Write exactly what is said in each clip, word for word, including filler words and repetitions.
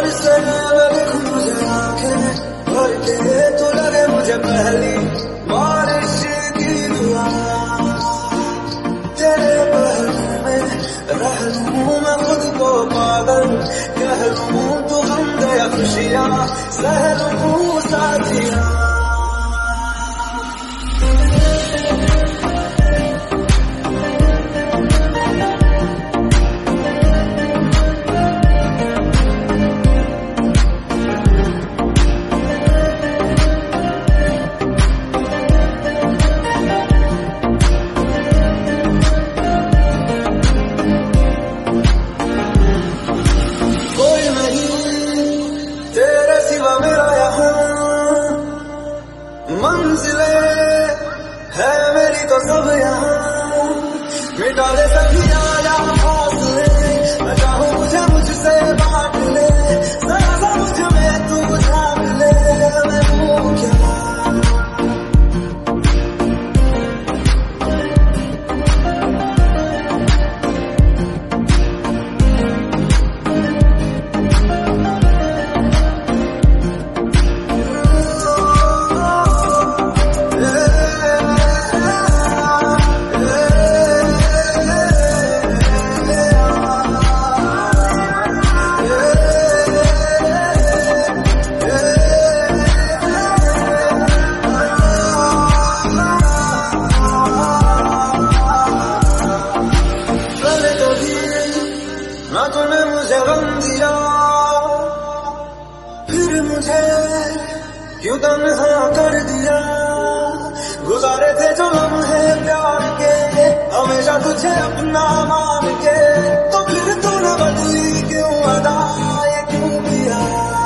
से लिखूं तुझे आंखें भर के, तू लगे मुझे पहली बारिश की दुआ। तेरे पहलू में रह लूं मैं खुद को पागल, कह लूं तू गम दे या खुशियां सह लूं साथिया। मंजिले है मेरी तो सब यहाँ, मिटा दे सभी आया फासले, मैं चाहूँ मुझे मुझसे बांट ले, जरा सा मुझ में तू झाँक ले, मैं हूँ क्या। ना तूने मुझे गम दिया, फिर मुझे क्यों तन्हा कर दिया। गुजारे थे जो लम्हे प्यार के, हमेशा तुझे अपना मान के, तो फिर तूने बदली क्यों अदा, ये क्यों किया।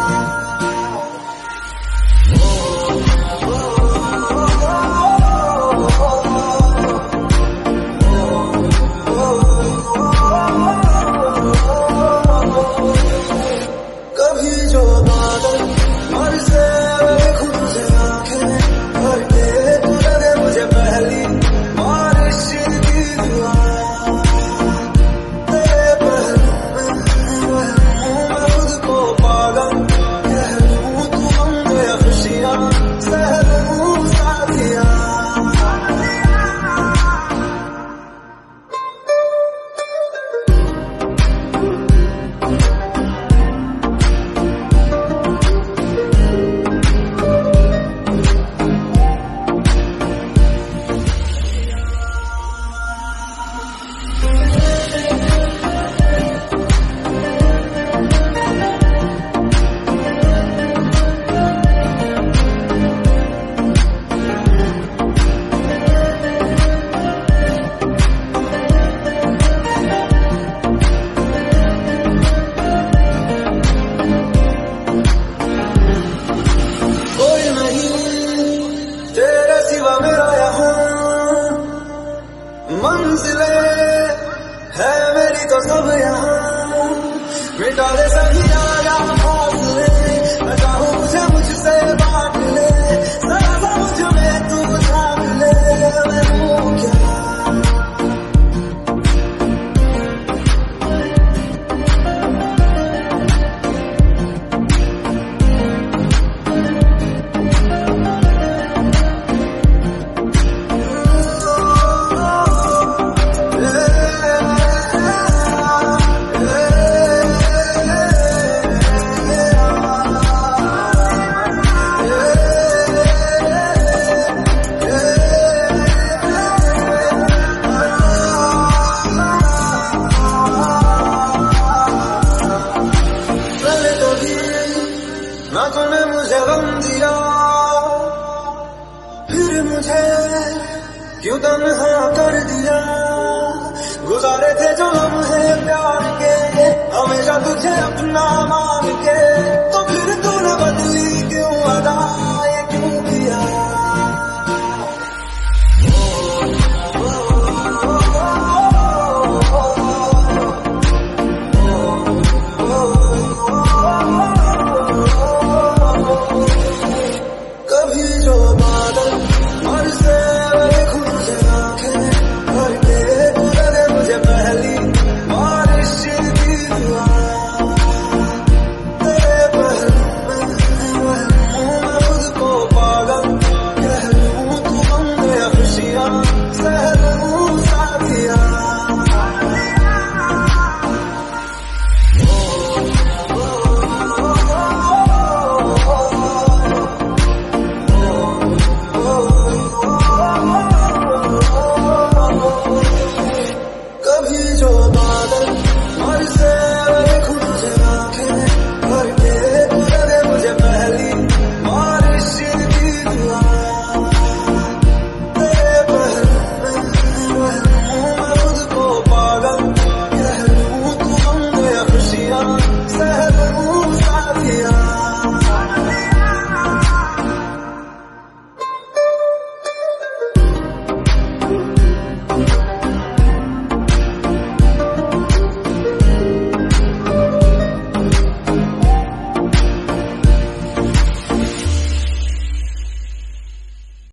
मंजिले है मेरी तो सब यहाँ, मिटा दे सभी आया फासले, मैं चाहूँ मुझे मुझसे बांट ले, जरा सा मुझ में तू झाँक ले, मैं हूँ क्या। ना तूने मुझे गम दिया, फिर मुझे क्यों तन्हा कर दिया। गुजारे थे जो लम्हे प्यार के, हमेशा तुझे अपना